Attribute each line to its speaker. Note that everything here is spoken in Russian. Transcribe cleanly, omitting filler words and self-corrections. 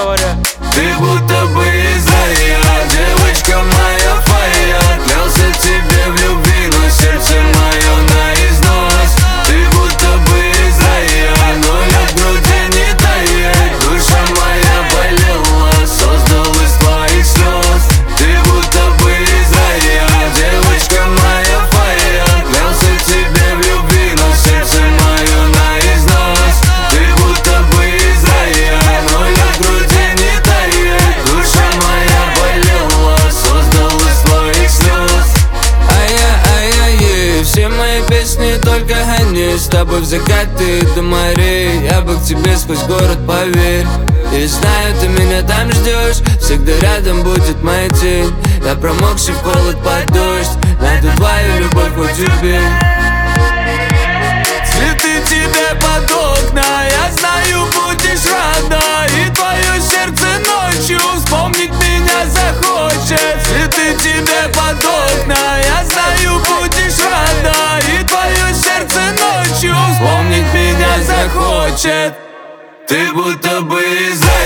Speaker 1: говоря.
Speaker 2: Ты будто бы из рая, девочка моя фая. Клялся тебе в любви, но сердце мое на износ. Ты будто бы из рая, но лед в груди не тает. Душа моя болела, создал из твоих слез. Ты будто бы из рая, девочка моя фая. Клялся тебе в любви, но сердце мое на износ. Ты будто бы из рая, но лед в груди не тает. Душа моя болела, создал из твоих слез.
Speaker 1: Ай-яй-яй-яй, все мои песни только они. С тобой в закаты до морей. Я бы к тебе сквозь город, поверь. И знаю, ты меня там ждешь. Всегда рядом будет моя тень. Я промокший в холод под дождь. Найду твою любовь хоть убей.
Speaker 2: Цветы тебе под окна, я знаю, будешь рада. И твое сердце ночью вспомнить меня захочет. Цветы тебе под окна, я знаю, будешь рада. И твое сердце ночью вспомнить меня захочет. Ты будто бы из